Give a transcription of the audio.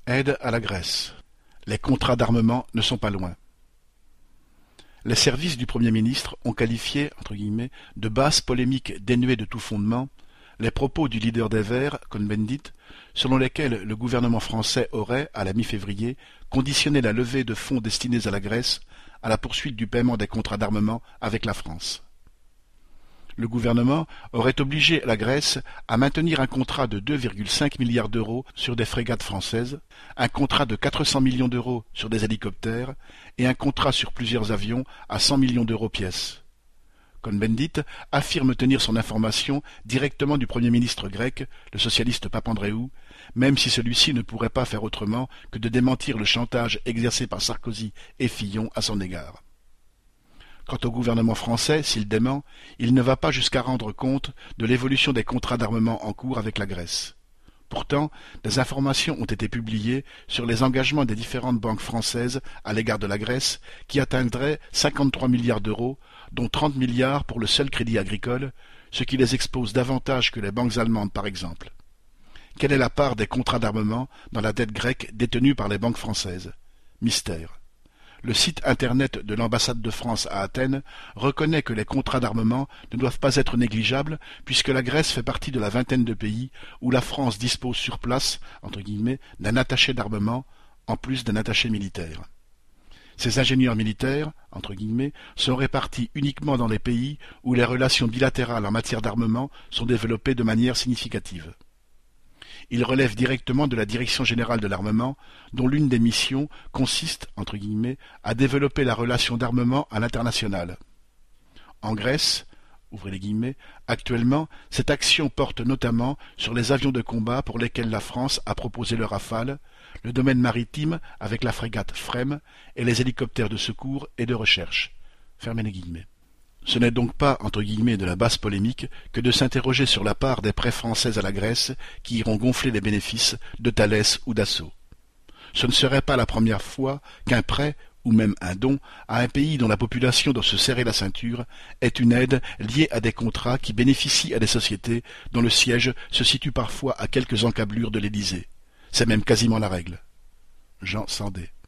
Aide à la Grèce. Les contrats d'armement ne sont pas loin. Les services du Premier ministre ont qualifié entre guillemets, de basse polémique dénuée de tout fondement les propos du leader des Verts, Cohn-Bendit, selon lesquels le gouvernement français aurait, à la mi-février, conditionné la levée de fonds destinés à la Grèce à la poursuite du paiement des contrats d'armement avec la France. Le gouvernement aurait obligé la Grèce à maintenir un contrat de 2,5 milliards d'euros sur des frégates françaises, un contrat de 400 millions d'euros sur des hélicoptères et un contrat sur plusieurs avions à 100 millions d'euros pièce. Cohn-Bendit affirme tenir son information directement du Premier ministre grec, le socialiste Papandréou, même si celui-ci ne pourrait pas faire autrement que de démentir le chantage exercé par Sarkozy et Fillon à son égard. Quant au gouvernement français, s'il dément, il ne va pas jusqu'à rendre compte de l'évolution des contrats d'armement en cours avec la Grèce. Pourtant, des informations ont été publiées sur les engagements des différentes banques françaises à l'égard de la Grèce qui atteindraient 53 milliards d'euros, dont 30 milliards pour le seul crédit agricole, ce qui les expose davantage que les banques allemandes par exemple. Quelle est la part des contrats d'armement dans la dette grecque détenue par les banques françaises? Mystère. Le site internet de l'ambassade de France à Athènes reconnaît que les contrats d'armement ne doivent pas être négligeables puisque la Grèce fait partie de la vingtaine de pays où la France dispose sur place, entre guillemets, d'un attaché d'armement en plus d'un attaché militaire. Ces ingénieurs militaires, entre guillemets, sont répartis uniquement dans les pays où les relations bilatérales en matière d'armement sont développées de manière significative. Ils relèvent directement de la Direction générale de l'armement, dont l'une des missions consiste, entre guillemets, à développer la relation d'armement à l'international. En Grèce, ouvrez les guillemets, actuellement, cette action porte notamment sur les avions de combat pour lesquels la France a proposé le Rafale, le domaine maritime avec la frégate Frem et les hélicoptères de secours et de recherche. Fermez les guillemets. Ce n'est donc pas, entre guillemets, de la basse polémique que de s'interroger sur la part des prêts français à la Grèce qui iront gonfler les bénéfices de Thalès ou d'Assaut. Ce ne serait pas la première fois qu'un prêt, ou même un don, à un pays dont la population doit se serrer la ceinture, est une aide liée à des contrats qui bénéficient à des sociétés dont le siège se situe parfois à quelques encablures de l'Élysée. C'est même quasiment la règle. Jean Sandé.